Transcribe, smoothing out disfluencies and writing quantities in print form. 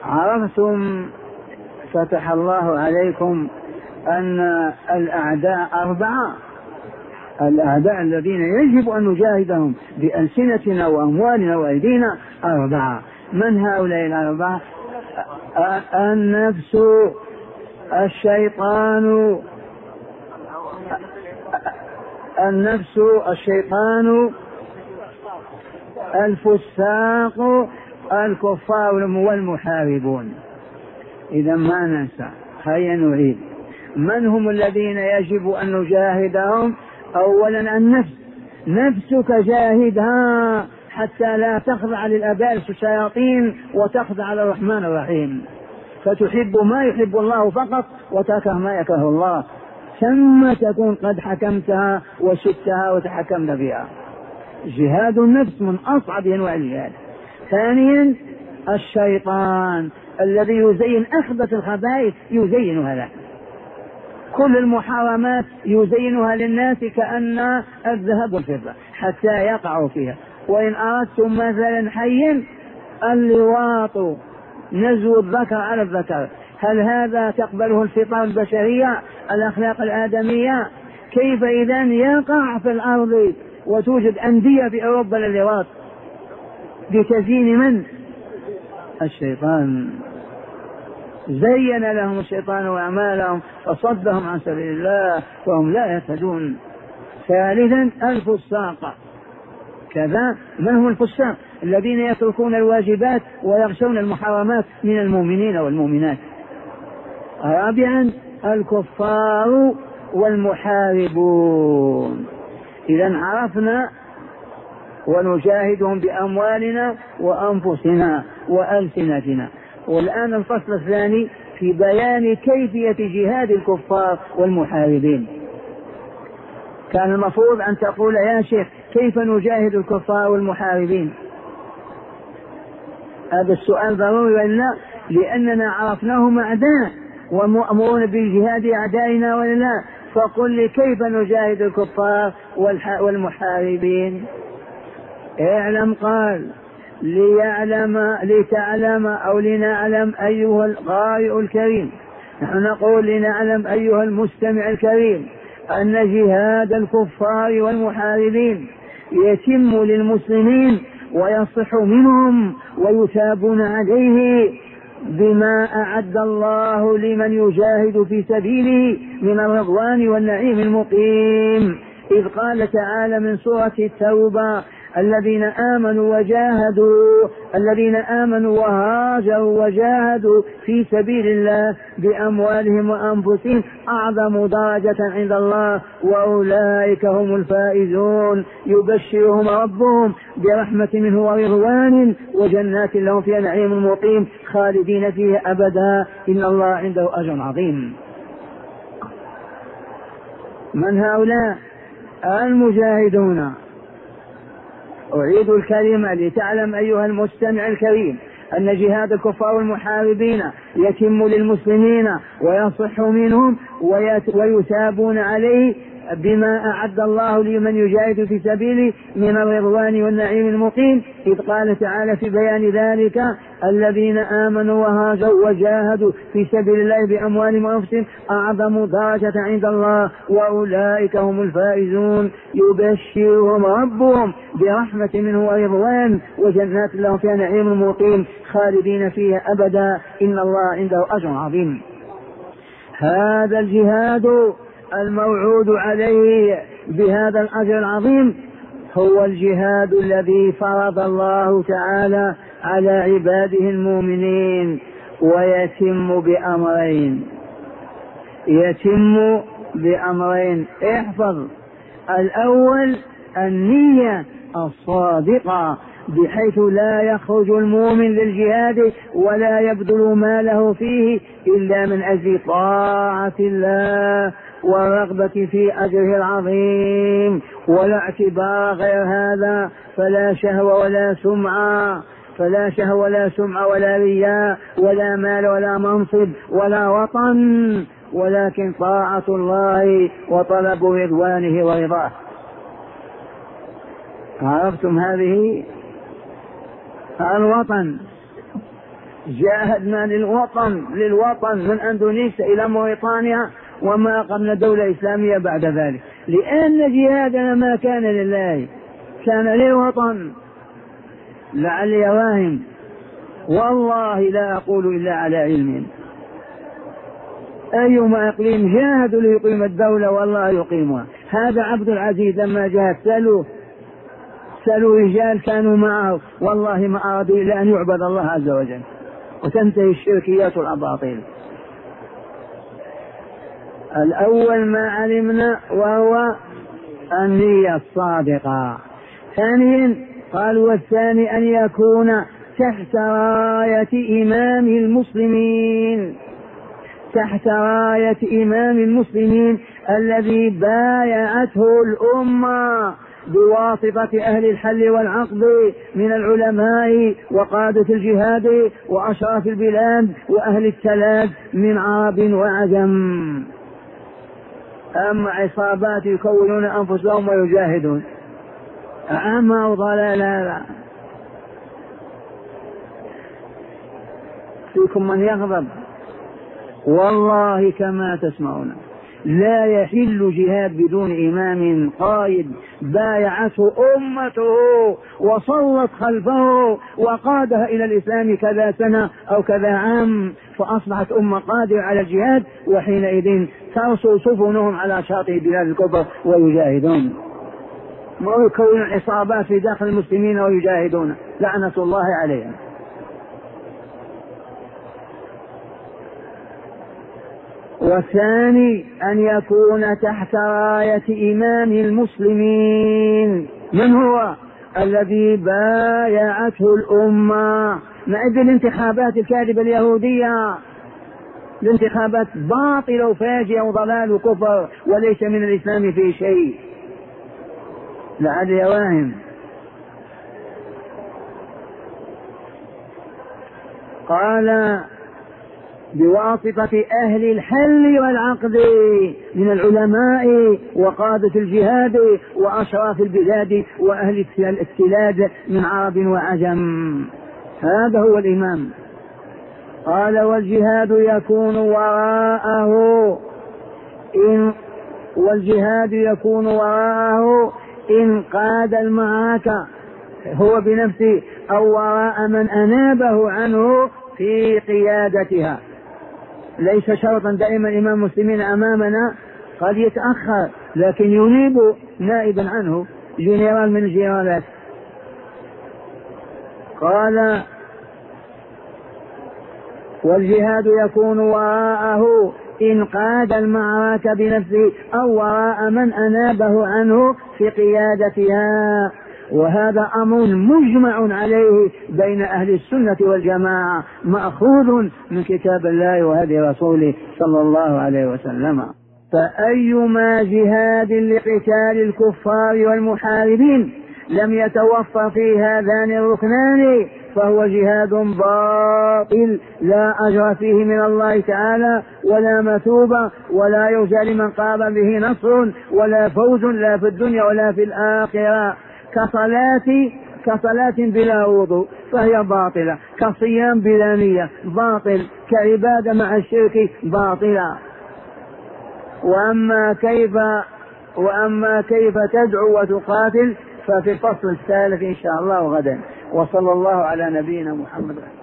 عرفتم فتح الله عليكم أن الأعداء 4. الأعداء الذين يجب أن نجاهدهم بألسنتنا وأموالنا وأيدينا 4. من هؤلاء 4؟ النفس، الشيطان، الشيطان، الفساق، الكفار والمحاربون. إذا ما ننسى، هيا نعيد. من هم الذين يجب أن نجاهدهم؟ أولا النفس، نفسك جاهدها حتى لا تخضع للأبالسة الشياطين وتخضع للرحمن الرحيم، فتحب ما يحب الله فقط وتكره ما يكره الله، ثم تكون قد حكمتها وشدتها وتحكمت بها. جهاد النفس من أصعب أنواع الجهاد. ثانيا الشيطان الذي يزين أخبث الخبائث، يزينها له، كل المحرمات يزينها للناس كأن الذهب والفضة حتى يقعوا فيها. وإن أردتم مثلا حيا اللواط، نزو الذكر على الذكر، هل هذا تقبله الفطرة البشرية الأخلاق الآدمية؟ كيف إذن يقع في الأرض وتوجد أندية في أوروبا للواط بتزيين من؟ الشيطان. زين لهم الشيطان أعمالهم فصدهم عن سبيل الله وهم لا يهتدون. ثالثا الفساق. كذا من هم الفساق؟ الذين يتركون الواجبات ويغشون المحرمات من المؤمنين والمؤمنات. رابعا الكفار والمحاربون. إذا عرفنا ونجاهدهم بأموالنا وأنفسنا وألسنتنا. والآن الفصل الثاني في بيان كيفية جهاد الكفار والمحاربين. كان المفروض أن تقول يا شيخ كيف نجاهد الكفار والمحاربين؟ هذا السؤال ضروري ولا؟ لأننا عرفناهم أعداء ومأمورون بجهاد أعدائنا ولا لا؟ فقل لي كيف نجاهد الكفار والمحاربين؟ اعلم قال لتعلم أو لنعلم أيها القارئ الكريم، نحن نقول لنعلم أيها المستمع الكريم أن جهاد الكفار والمحاربين يتم للمسلمين ويصح منهم ويثابون عليه بما أعد الله لمن يجاهد في سبيله من الرضوان والنعيم المقيم. إذ قال تعالى من سورة التوبة الذين آمنوا وهاجروا وجاهدوا في سبيل الله بأموالهم وأنفسهم أعظم درجة عند الله وأولئك هم الفائزون يبشرهم ربهم برحمة منه ورضوان وجنات لهم فيها نعيم مقيم خالدين فيه أبدا إن الله عنده أجر عظيم. من هؤلاء؟ المجاهدون. أعيد الكلمة لتعلم أيها المستمع الكريم أن جهاد الكفار والمحاربين يتم للمسلمين ويصح منهم ويثابون عليه بما أعد الله لمن يجاهد في سبيله من الرضوان والنعيم المقيم. إذ قال تعالى في بيان ذلك الذين آمنوا وهاجروا وجاهدوا في سبيل الله بأموالهم وأنفسهم أعظم درجة عند الله وأولئك هم الفائزون يبشرهم ربهم برحمة منه ورضوان وجنات لهم فيها نعيم مقيم خالدين فيها أبدا إن الله عنده أجر عظيم. هذا الجهاد الموعود عليه بهذا الأجر العظيم هو الجهاد الذي فرض الله تعالى على عباده المؤمنين ويتم بأمرين. احفظ: الأول النية الصادقة بحيث لا يخرج المؤمن للجهاد ولا يبذل ماله فيه إلا من أجل طاعة الله والرغبة في أجره العظيم ولا اعتبار غير هذا، فلا شهوة ولا سمعة ولا رياء ولا مال ولا منصب ولا وطن، ولكن طاعة الله وطلب رضوانه ورضاه. عرفتم هذه؟ الوطن جاهدنا للوطن من أندونيسيا إلى موريطانيا وما أقمنا دولة إسلامية بعد ذلك، لأن جهادنا ما كان لله، كان للوطن. لعلي واهم، والله لا أقول إلا على علم. أيما إقليم جاهدوا ليقيم الدولة والله يقيمها. هذا عبد العزيز لما جاهد سألوا رجال كانوا معه والله ما أرادوا إلا أن يعبد الله عز وجل وتنتهي الشركيات والأباطيل. الأول ما علمنا وهو النية الصادقة. ثانيا قال والثاني أن يكون تحت راية إمام المسلمين، تحت راية إمام المسلمين الذي بايعته الأمة بواسطة أهل الحل والعقد من العلماء وقادة الجهاد وأشراف البلاد وأهل التلاد من عرب وعجم. أما عصابات يكونون أنفسهم ويجاهدون أعمى وضلالا. فيكم من يغضب والله كما تسمعون. لا يحل جهاد بدون إمام قائد بايعته أمته وصلت خلفه وقادها إلى الإسلام كذا سنة أو كذا عام، فأصبحت أمة قادرة على الجهاد، وحينئذ ترسل سفنهم على شاطئ بلاد الكفر ويجاهدون، ويكون عصابات في داخل المسلمين ويجاهدون لعنة الله عليهم. والثاني أن يكون تحت راية إمام المسلمين. من هو؟ الذي بايعته الأمة. نعد الانتخابات الكاذبة اليهودية، الانتخابات باطلة وفاجئة وضلال وكفر وليس من الإسلام في شيء. لعل واهم. قال بواسطة أهل الحل والعقد من العلماء وقادة الجهاد وأشراف البلاد وأهل التلاد من عرب وعجم. هذا هو الإمام. قال والجهاد يكون وراءه إن قاد المعركة هو بنفسه أو وراء من أنابه عنه في قيادتها. ليس شرطا دائما إمام المسلمين أمامنا، قد يتأخر لكن ينيب نائبا عنه جنرال من الجنرالات. قال والجهاد يكون وراءه إن قاد المعركة بنفسه أو وراء من أنابه عنه في قيادتها. وهذا أمر مجمع عليه بين أهل السنة والجماعة، مأخوذ من كتاب الله وهدي رسوله صلى الله عليه وسلم. فأيما جهاد لقتال الكفار والمحاربين لم يتوفر فيه هذان الركنان فهو جهاد باطل لا أجر فيه من الله تعالى ولا مثوبة ولا يرجى لمن قام به نصر ولا فوز لا في الدنيا ولا في الآخرة. كصلاة بلا وضوء فهي باطلة، كصيام بلا نية باطل، كعبادة مع الشرك باطلة. وأما كيف تدعو وتقاتل ففي الفصل الثالث إن شاء الله غدا. وصلى الله على نبينا محمد.